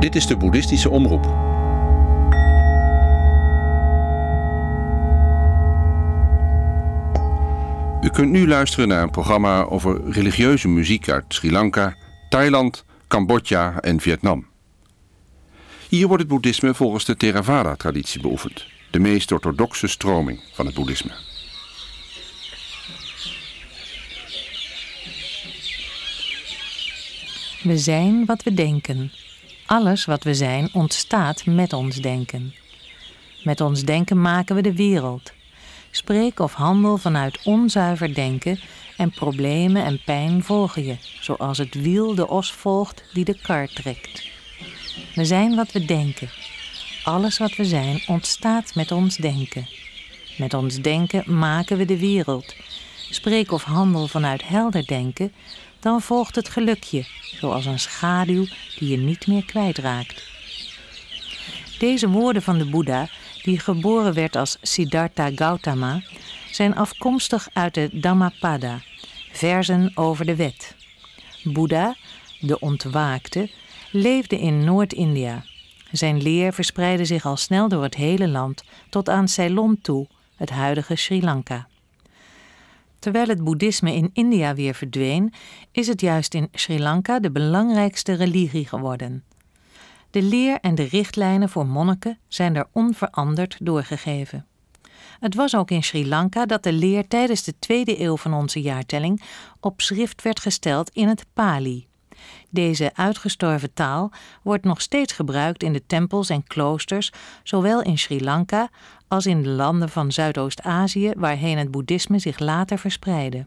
Dit is de Boeddhistische Omroep. U kunt nu luisteren naar een programma over religieuze muziek uit Sri Lanka, Thailand, Cambodja en Vietnam. Hier wordt het boeddhisme volgens de Theravada-traditie beoefend, de meest orthodoxe stroming van het boeddhisme. We zijn wat we denken. Alles wat we zijn ontstaat met ons denken. Met ons denken maken we de wereld. Spreek of handel vanuit onzuiver denken en problemen en pijn volgen je, zoals het wiel de os volgt die de kar trekt. We zijn wat we denken. Alles wat we zijn ontstaat met ons denken. Met ons denken maken we de wereld. Spreek of handel vanuit helder denken, dan volgt het gelukje, zoals een schaduw die je niet meer kwijtraakt. Deze woorden van de Boeddha, die geboren werd als Siddhartha Gautama, zijn afkomstig uit de Dhammapada, verzen over de wet. Boeddha, de ontwaakte, leefde in Noord-India. Zijn leer verspreidde zich al snel door het hele land tot aan Ceylon toe, het huidige Sri Lanka. Terwijl het boeddhisme in India weer verdween, is het juist in Sri Lanka de belangrijkste religie geworden. De leer en de richtlijnen voor monniken zijn daar onveranderd doorgegeven. Het was ook in Sri Lanka dat de leer tijdens de 2e eeuw van onze jaartelling op schrift werd gesteld in het Pali. Deze uitgestorven taal wordt nog steeds gebruikt in de tempels en kloosters, zowel in Sri Lanka als in de landen van Zuidoost-Azië waarheen het boeddhisme zich later verspreidde.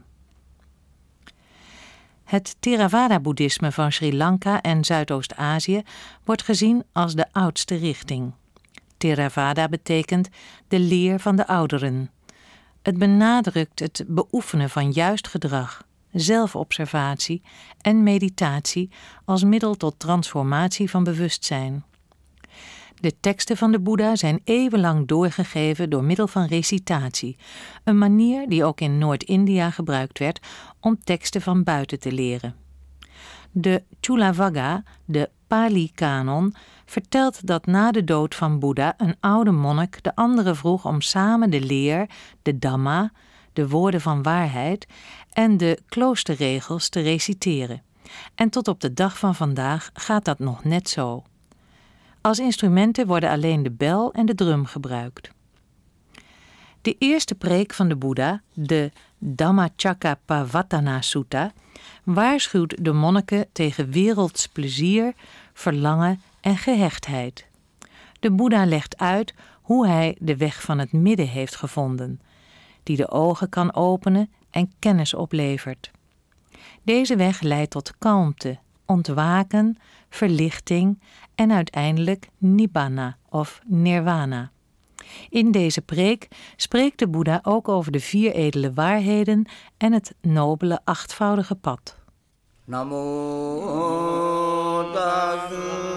Het Theravada-boeddhisme van Sri Lanka en Zuidoost-Azië wordt gezien als de oudste richting. Theravada betekent de leer van de ouderen. Het benadrukt het beoefenen van juist gedrag, zelfobservatie en meditatie als middel tot transformatie van bewustzijn. De teksten van de Boeddha zijn eeuwenlang doorgegeven door middel van recitatie, een manier die ook in Noord-India gebruikt werd om teksten van buiten te leren. De Chulavagga, de Pali-kanon, vertelt dat na de dood van Boeddha een oude monnik de andere vroeg om samen de leer, de Dhamma, de woorden van waarheid en de kloosterregels te reciteren. En tot op de dag van vandaag gaat dat nog net zo. Als instrumenten worden alleen de bel en de drum gebruikt. De eerste preek van de Boeddha, de Dhammacakkappavattana Sutta, waarschuwt de monniken tegen werelds plezier, verlangen en gehechtheid. De Boeddha legt uit hoe hij de weg van het midden heeft gevonden, die de ogen kan openen en kennis oplevert. Deze weg leidt tot kalmte, ontwaken, verlichting en uiteindelijk nibbana of nirvana. In deze preek spreekt de Boeddha ook over de 4 edele waarheden en het nobele 8voudige pad. Namo tassa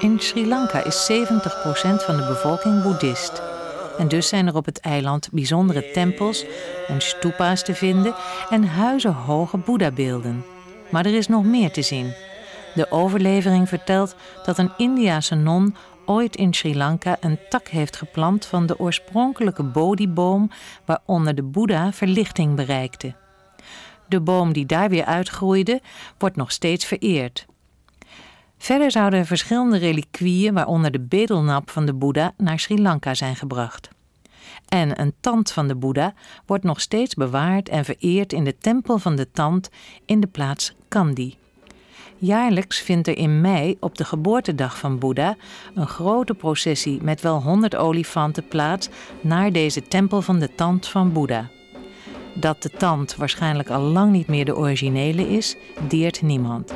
In Sri Lanka is 70% van de bevolking boeddhist. En dus zijn er op het eiland bijzondere tempels en stupa's te vinden en huizenhoge boeddhabeelden. Maar er is nog meer te zien. De overlevering vertelt dat een Indiase non ooit in Sri Lanka een tak heeft geplant van de oorspronkelijke Bodhi-boom waaronder de Boeddha verlichting bereikte. De boom die daar weer uitgroeide, wordt nog steeds vereerd. Verder zouden verschillende reliquieën, waaronder de bedelnap van de Boeddha, naar Sri Lanka zijn gebracht. En een tand van de Boeddha wordt nog steeds bewaard en vereerd in de tempel van de tand in de plaats Kandy. Jaarlijks vindt er in mei, op de geboortedag van Boeddha, een grote processie met wel 100 olifanten plaats naar deze tempel van de tand van Boeddha. Dat de tand waarschijnlijk al lang niet meer de originele is, deert niemand.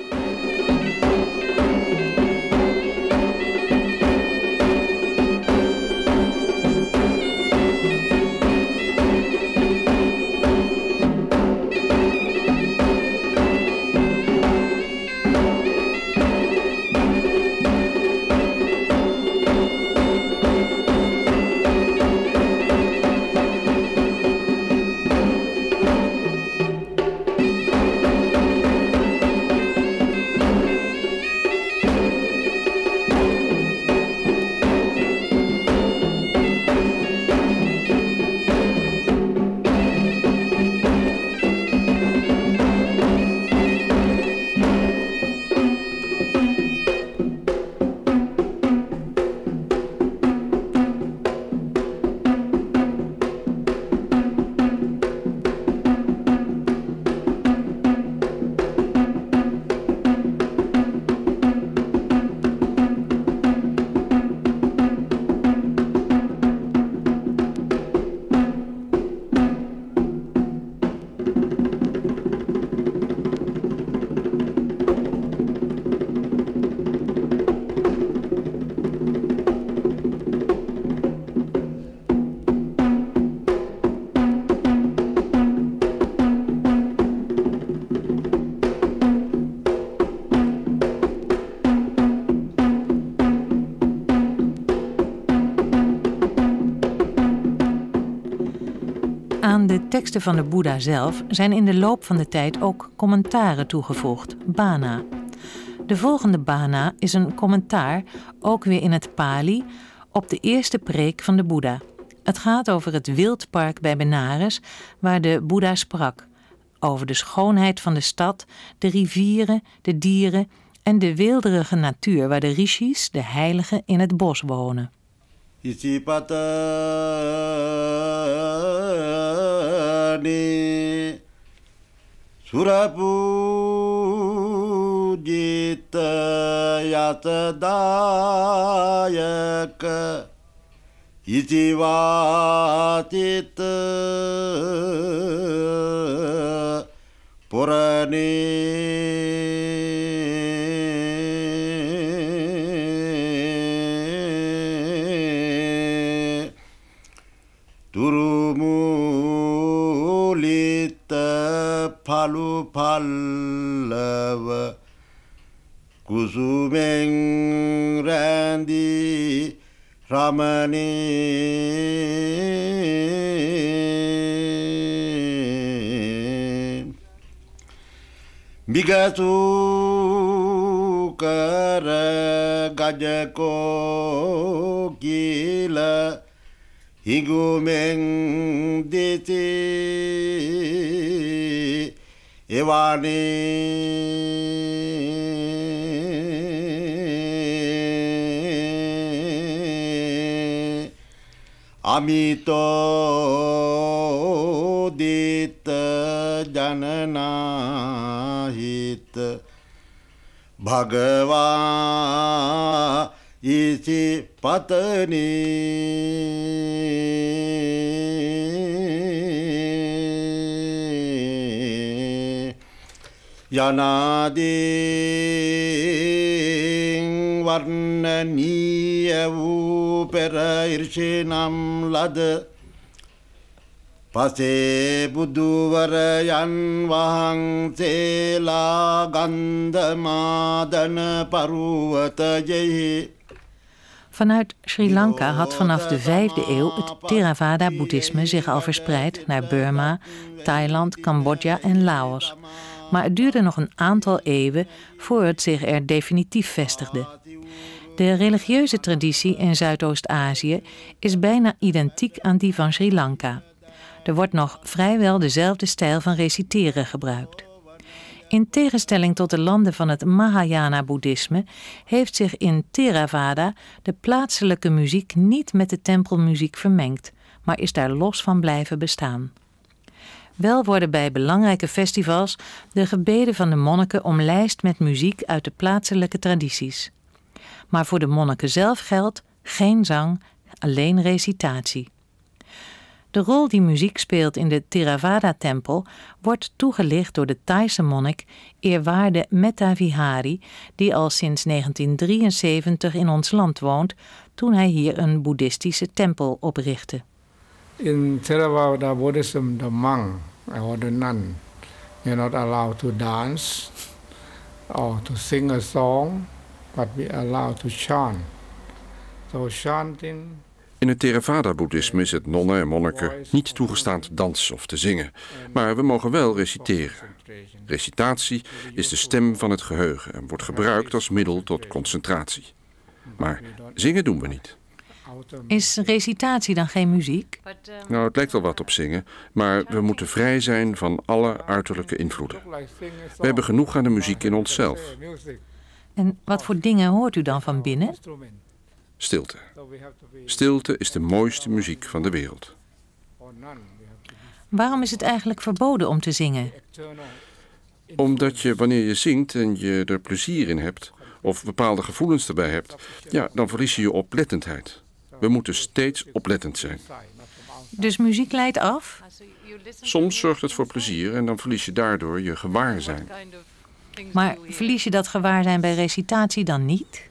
Aan de teksten van de Boeddha zelf zijn in de loop van de tijd ook commentaren toegevoegd, bana. De volgende bana is een commentaar, ook weer in het Pali, op de eerste preek van de Boeddha. Het gaat over het wildpark bij Benares, waar de Boeddha sprak. Over de schoonheid van de stad, de rivieren, de dieren en de weelderige natuur waar de rishis, de heiligen, in het bos wonen. Surapujita yatadayaka itivatita purane turumulita palu pallava kusumeng randi ramani Bigatu kara gajako gila higumeng diti evani amito dita janana hit bhagava iti patani yanading varnaniya vu pera irshinam lad පසේ බුදුවරයන් වහන්සේලා ගන්ධමාදන පරුවතයෙහි. Vanuit Sri Lanka had vanaf de 5e eeuw het Theravada-boeddhisme zich al verspreid naar Burma, Thailand, Cambodja en Laos. Maar het duurde nog een aantal eeuwen voor het zich er definitief vestigde. De religieuze traditie in Zuidoost-Azië is bijna identiek aan die van Sri Lanka. Er wordt nog vrijwel dezelfde stijl van reciteren gebruikt. In tegenstelling tot de landen van het Mahayana-boeddhisme heeft zich in Theravada de plaatselijke muziek niet met de tempelmuziek vermengd, maar is daar los van blijven bestaan. Wel worden bij belangrijke festivals de gebeden van de monniken omlijst met muziek uit de plaatselijke tradities. Maar voor de monniken zelf geldt geen zang, alleen recitatie. De rol die muziek speelt in de Theravada-tempel wordt toegelicht door de Thaise monnik eerwaarde Metta Vihari, die al sinds 1973 in ons land woont, toen hij hier een boeddhistische tempel oprichtte. In Theravada Buddhism, the monk or the nun, you're not allowed to dance or to sing a song, but we allowed to chant. So chanting. In het Theravada-boeddhisme is het nonnen en monniken niet toegestaan te dansen of te zingen, maar we mogen wel reciteren. Recitatie is de stem van het geheugen en wordt gebruikt als middel tot concentratie. Maar zingen doen we niet. Is recitatie dan geen muziek? Nou, het lijkt wel wat op zingen, maar we moeten vrij zijn van alle uiterlijke invloeden. We hebben genoeg aan de muziek in onszelf. En wat voor dingen hoort u dan van binnen? Stilte. Stilte is de mooiste muziek van de wereld. Waarom is het eigenlijk verboden om te zingen? Omdat je, wanneer je zingt en je er plezier in hebt, of bepaalde gevoelens erbij hebt, ja, dan verlies je je oplettendheid. We moeten steeds oplettend zijn. Dus muziek leidt af? Soms zorgt het voor plezier en dan verlies je daardoor je gewaarzijn. Maar verlies je dat gewaarzijn bij recitatie dan niet?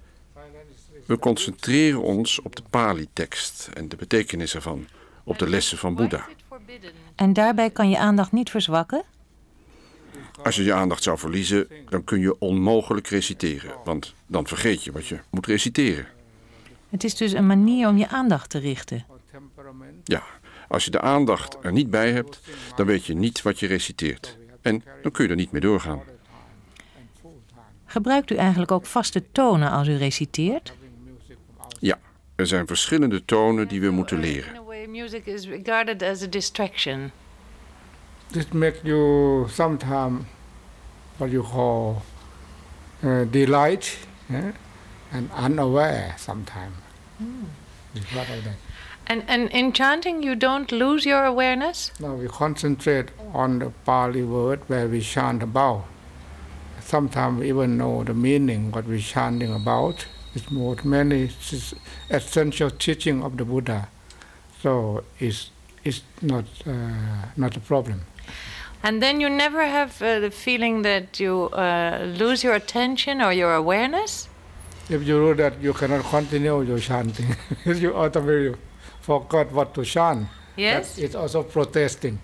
We concentreren ons op de Pali-tekst en de betekenis ervan, op de lessen van Boeddha. En daarbij kan je aandacht niet verzwakken? Als je je aandacht zou verliezen, dan kun je onmogelijk reciteren, want dan vergeet je wat je moet reciteren. Het is dus een manier om je aandacht te richten. Ja, als je de aandacht er niet bij hebt, dan weet je niet wat je reciteert. En dan kun je er niet mee doorgaan. Gebruikt u eigenlijk ook vaste tonen als u reciteert? Ja, er zijn verschillende tonen die we moeten leren. In a way, music is regarded as a distraction. This makes you sometimes what you call delight and unaware sometimes. It's part of that. And in chanting you don't lose your awareness? Now we concentrate on the Pali word where we chant about. Sometimes we even know the meaning what we're chanting about. It's more many essential teaching of the Buddha. So it's not a problem. And then you never have the feeling that you lose your attention or your awareness? If you do that, you cannot continue your chanting. You automatically forgot what to chant. Yes? That is also protesting.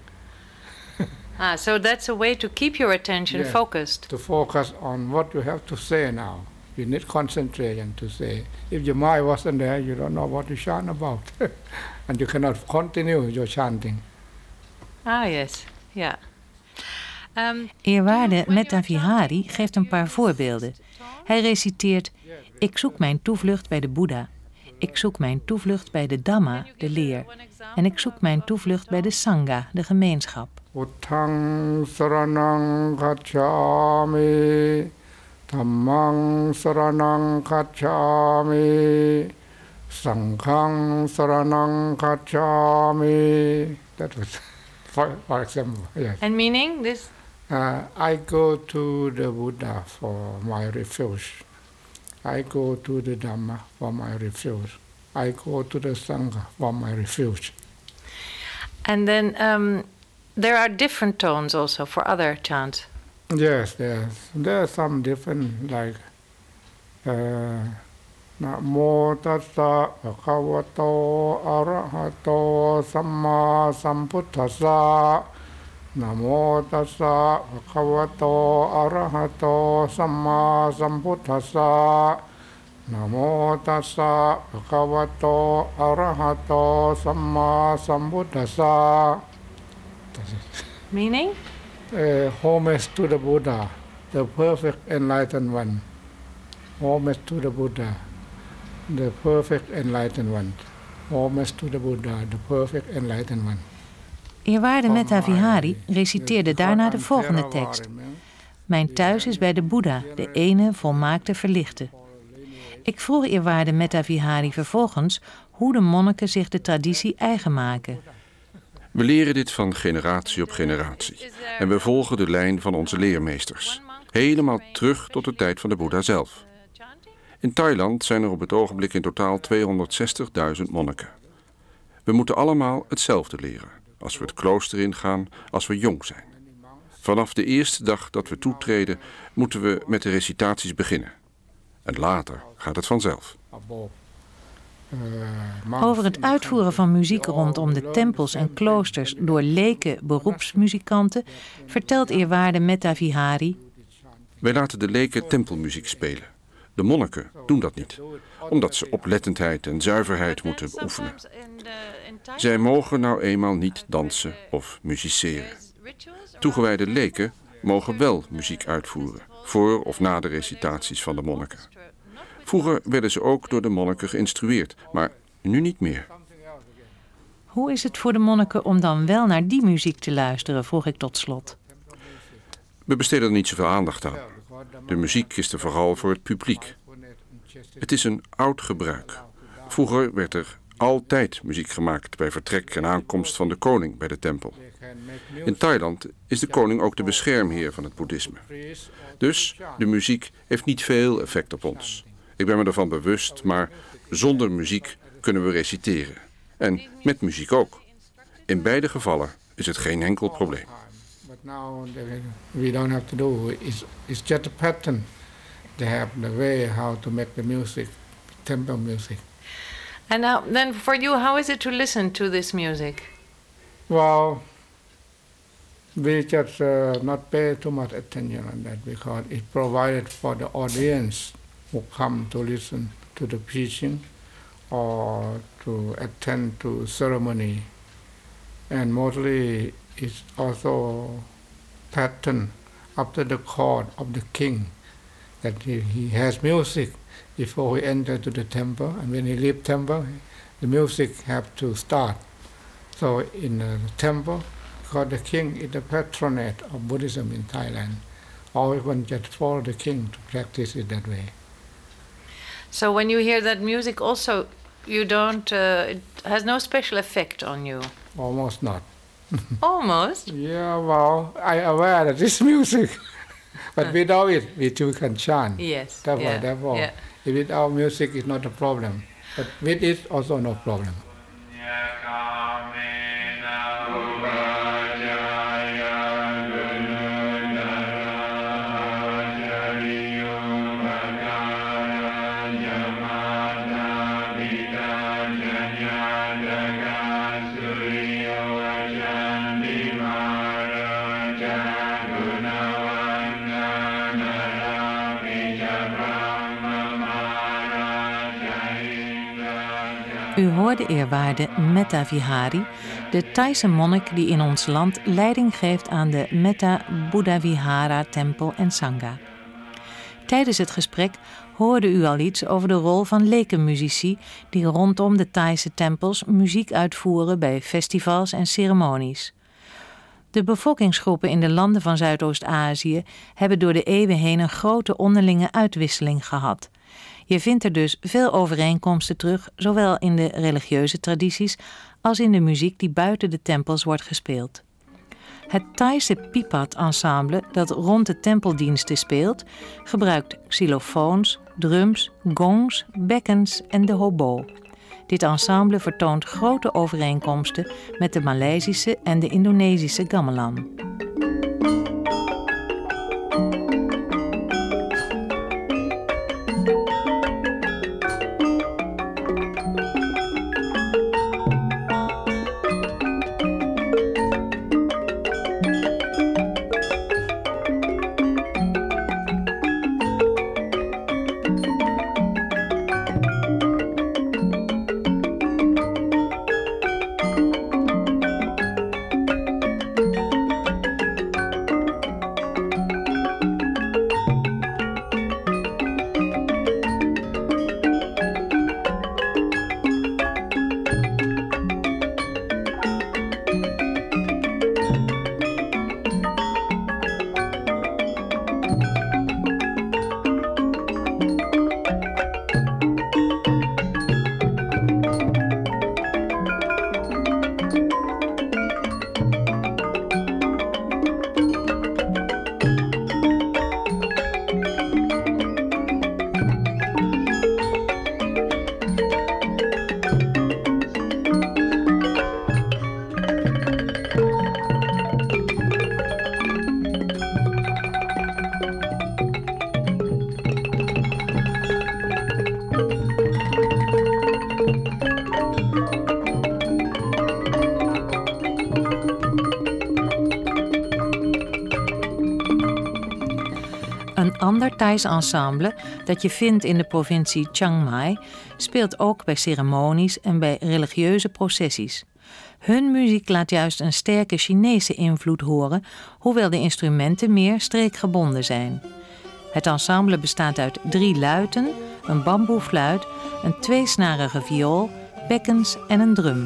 So that's a way to keep your attention focused. To focus on what you have to say now. You need concentration to say. If your mind wasn't there, you don't know what to chant about. And you cannot continue your chanting. Ah, yes. Ja. Eerwaarde Metta Vihari geeft een paar voorbeelden. Hij reciteert: ik zoek mijn toevlucht bij de Boeddha. Ik zoek mijn toevlucht bij de Dhamma, de leer. En ik zoek mijn toevlucht bij de Sangha, de gemeenschap. Uttang saranang gacchami, dhammang saranang gacchami, sanghang saranang gacchami. That was, for example, yes. And meaning this? I go to the Buddha for my refuge. I go to the Dhamma for my refuge. I go to the Sangha for my refuge. And then there are different tones also for other chants. Yes, there are some different, like นะโมตัสสะภะคะวะโตอะระหะโตสัมมาสัมพุทธัสสะนะโมตัสสะภะคะวะโตอะระหะโตสัมมาสัมพุทธัสสะนะโมตัสสะภะคะวะโตอะระหะโตสัมมาสัมพุทธัสสะ Meaning? Homage to the Buddha, the perfect enlightened one. Homage to the Buddha, the perfect enlightened one. Homage to the Buddha, the perfect enlightened one. Eerwaarde Metta Vihari reciteerde daarna de volgende tekst. Mijn thuis is bij de Boeddha, de ene volmaakte verlichte. Ik vroeg eerwaarde Metta Vihari vervolgens hoe de monniken zich de traditie eigen maken. We leren dit van generatie op generatie. En we volgen de lijn van onze leermeesters. Helemaal terug tot de tijd van de Boeddha zelf. In Thailand zijn er op het ogenblik in totaal 260.000 monniken. We moeten allemaal hetzelfde leren. Als we het klooster ingaan, als we jong zijn. Vanaf de eerste dag dat we toetreden, moeten we met de recitaties beginnen. En later gaat het vanzelf. Over het uitvoeren van muziek rondom de tempels en kloosters door leken beroepsmuzikanten vertelt eerwaarde Metta Vihari: Wij laten de leken tempelmuziek spelen. De monniken doen dat niet, omdat ze oplettendheid en zuiverheid moeten beoefenen. Zij mogen nou eenmaal niet dansen of musiceren. Toegewijde leken mogen wel muziek uitvoeren, voor of na de recitaties van de monniken. Vroeger werden ze ook door de monniken geïnstrueerd, maar nu niet meer. Hoe is het voor de monniken om dan wel naar die muziek te luisteren, vroeg ik tot slot. We besteden er niet zoveel aandacht aan. De muziek is er vooral voor het publiek. Het is een oud gebruik. Vroeger werd er altijd muziek gemaakt bij vertrek en aankomst van de koning bij de tempel. In Thailand is de koning ook de beschermheer van het boeddhisme. Dus de muziek heeft niet veel effect op ons. Ik ben me ervan bewust, maar zonder muziek kunnen we reciteren. En met muziek ook. In beide gevallen is het geen enkel probleem. But now we don't have to do it's just a pattern. They have the way how to make the music, temple music. And now, then for you, how is it to listen to this music? Well, we just not pay too much attention on that because it's provided for the audience who come to listen to the preaching or to attend to ceremony. And mostly it's also pattern after the court of the king that he has music before he enters to the temple, and when he leaves temple, the music have to start. So in the temple, because the king is the patronate of Buddhism in Thailand, everyone just follow the king to practice it that way. So when you hear that music also, you don't, it has no special effect on you? Almost not. Almost? Yeah, well, I aware that this music, but without it, we too can chant. Yes. Therefore, Yeah. without music is not a problem, but with it also no problem. U hoorde eerwaarde Metta Vihari, de Thaise monnik die in ons land leiding geeft aan de Metta Buddha Vihara Tempel en Sangha. Tijdens het gesprek hoorde u al iets over de rol van lekenmuzici die rondom de Thaise tempels muziek uitvoeren bij festivals en ceremonies. De bevolkingsgroepen in de landen van Zuidoost-Azië hebben door de eeuwen heen een grote onderlinge uitwisseling gehad. Je vindt er dus veel overeenkomsten terug, zowel in de religieuze tradities als in de muziek die buiten de tempels wordt gespeeld. Het Thaise Pipat ensemble dat rond de tempeldiensten speelt, gebruikt xylofoons, drums, gongs, bekkens en de hobo. Dit ensemble vertoont grote overeenkomsten met de Maleisische en de Indonesische gamelan. Thais ensemble dat je vindt in de provincie Chiang Mai speelt ook bij ceremonies en bij religieuze processies. Hun muziek laat juist een sterke Chinese invloed horen, hoewel de instrumenten meer streekgebonden zijn. Het ensemble bestaat uit 3 luiten, een bamboefluit, een 2-snarige viool, bekkens en een drum.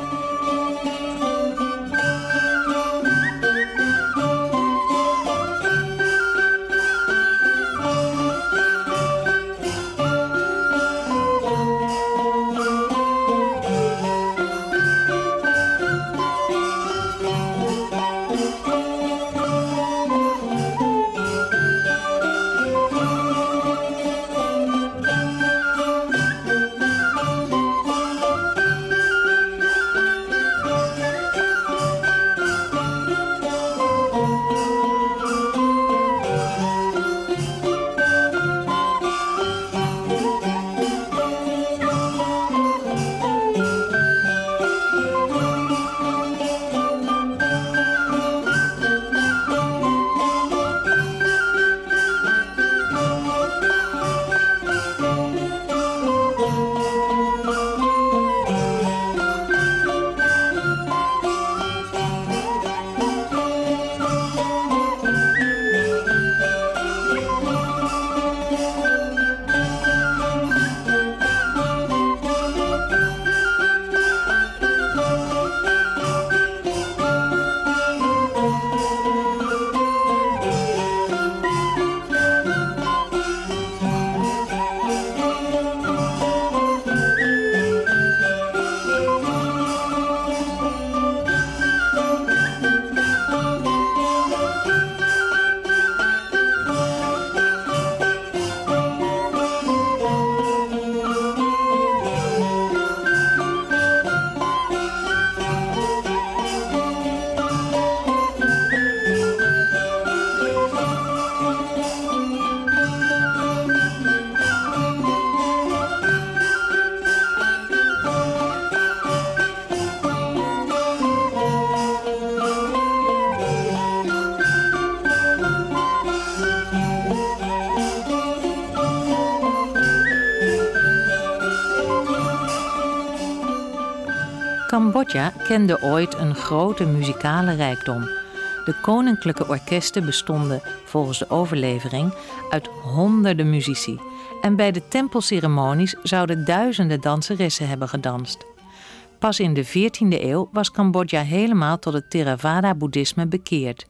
Cambodja kende ooit een grote muzikale rijkdom. De koninklijke orkesten bestonden, volgens de overlevering, uit honderden muzici. En bij de tempelceremonies zouden duizenden danseressen hebben gedanst. Pas in de 14e eeuw was Cambodja helemaal tot het Theravada-boeddhisme bekeerd.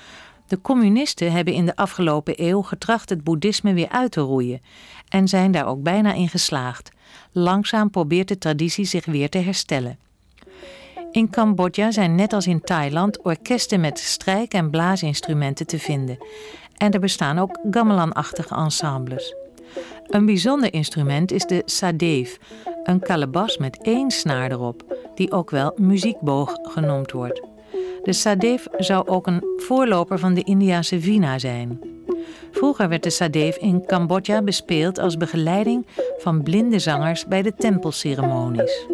De communisten hebben in de afgelopen eeuw getracht het boeddhisme weer uit te roeien en zijn daar ook bijna in geslaagd. Langzaam probeert de traditie zich weer te herstellen. In Cambodja zijn net als in Thailand orkesten met strijk- en blaasinstrumenten te vinden. En er bestaan ook gamelan-achtige ensembles. Een bijzonder instrument is de sadev, een kalebas met 1 snaar erop, die ook wel muziekboog genoemd wordt. De sadev zou ook een voorloper van de Indiase veena zijn. Vroeger werd de sadev in Cambodja bespeeld als begeleiding van blinde zangers bij de tempelceremonies.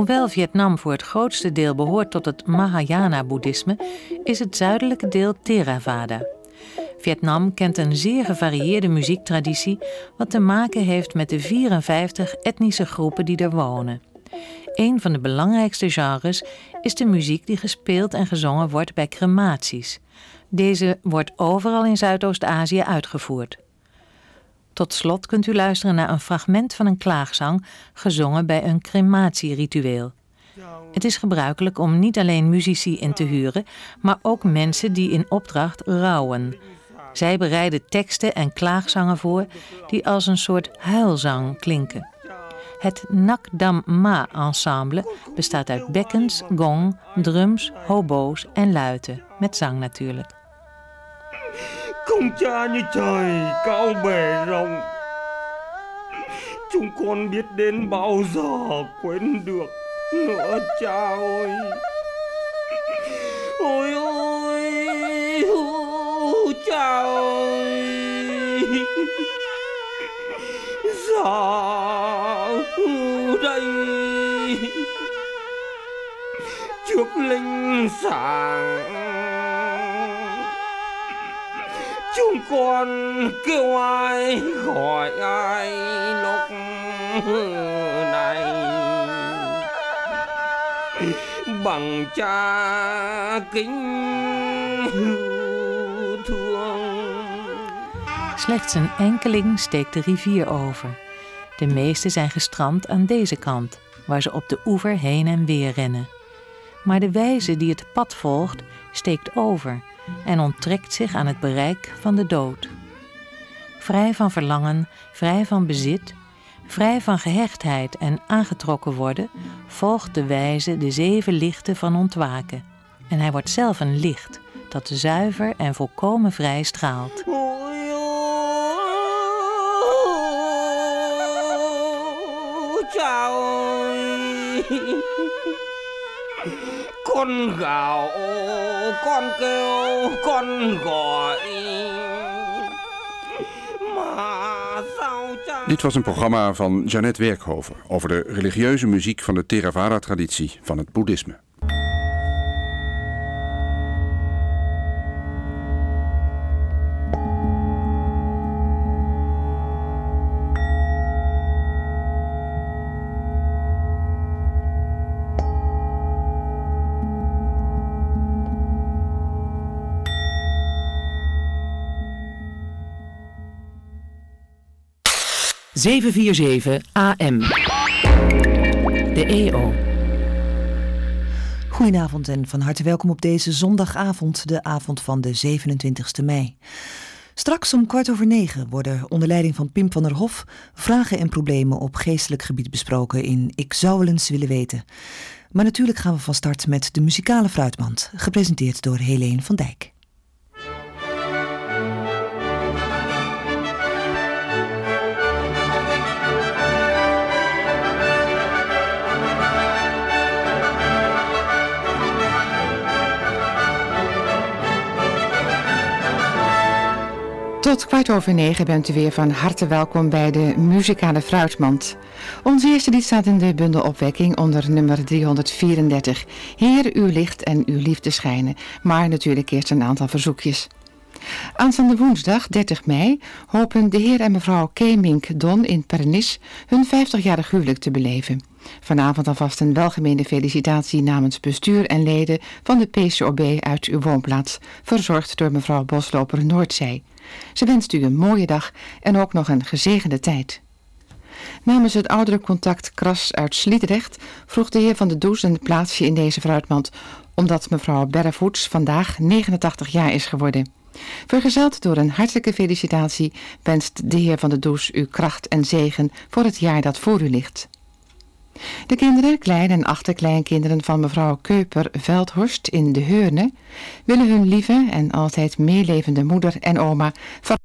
Hoewel Vietnam voor het grootste deel behoort tot het Mahayana-boeddhisme, is het zuidelijke deel Theravada. Vietnam kent een zeer gevarieerde muziektraditie, wat te maken heeft met de 54 etnische groepen die er wonen. Een van de belangrijkste genres is de muziek die gespeeld en gezongen wordt bij crematies. Deze wordt overal in Zuidoost-Azië uitgevoerd. Tot slot kunt u luisteren naar een fragment van een klaagzang gezongen bij een crematieritueel. Het is gebruikelijk om niet alleen muzici in te huren, maar ook mensen die in opdracht rouwen. Zij bereiden teksten en klaagzangen voor die als een soort huilzang klinken. Het Nak Dam Ma ensemble bestaat uit bekkens, gong, drums, hobo's en luiten, met zang natuurlijk. Không cha như trời cao bề rộng, chúng con biết đến bao giờ quên được nữa cha ơi. Ôi ôi cha ơi, giờ đây trước linh sàng chúng con kêu ai gọi ai lúc này bằng cha kính thương. Slechts een enkeling steekt de rivier over. De meeste zijn gestrand aan deze kant, waar ze op de oever heen en weer rennen. Maar de wijze die het pad volgt, steekt over en onttrekt zich aan het bereik van de dood. Vrij van verlangen, vrij van bezit, vrij van gehechtheid en aangetrokken worden, volgt de wijze de 7 lichten van ontwaken. En hij wordt zelf een licht dat zuiver en volkomen vrij straalt. Con gào, con kêu, con gọi. Dit was een programma van Jeannette Werkhoven over de religieuze muziek van de Theravada-traditie van het boeddhisme. ...747 AM. De EO. Goedenavond en van harte welkom op deze zondagavond, de avond van de 27e mei. Straks om 8:15 worden onder leiding van Pim van der Hof vragen en problemen op geestelijk gebied besproken in Ik zou wel eens willen weten. Maar natuurlijk gaan we van start met de muzikale fruitmand, gepresenteerd door Helene van Dijk. Tot 8:15 bent u weer van harte welkom bij de muzikale fruitmand. Ons eerste lied staat in de bundel Opwekking onder nummer 334. Heer, uw licht en uw liefde schijnen. Maar natuurlijk eerst een aantal verzoekjes. Aanstaande woensdag 30 mei hopen de heer en mevrouw Kemink Don in Pernis hun 50-jarig huwelijk te beleven. Vanavond alvast een welgemeende felicitatie namens bestuur en leden van de PCOB uit uw woonplaats, verzorgd door mevrouw Bosloper Noordzij. Ze wenst u een mooie dag en ook nog een gezegende tijd. Namens het ouderencontact Kras uit Sliedrecht vroeg de heer Van de Does een plaatsje in deze fruitmand, omdat mevrouw Berrevoets vandaag 89 jaar is geworden. Vergezeld door een hartelijke felicitatie wenst de heer Van de Does u kracht en zegen voor het jaar dat voor u ligt. De kinderen, klein- en achterkleinkinderen van mevrouw Keuper-Veldhorst in De Heurne willen hun lieve en altijd meelevende moeder en oma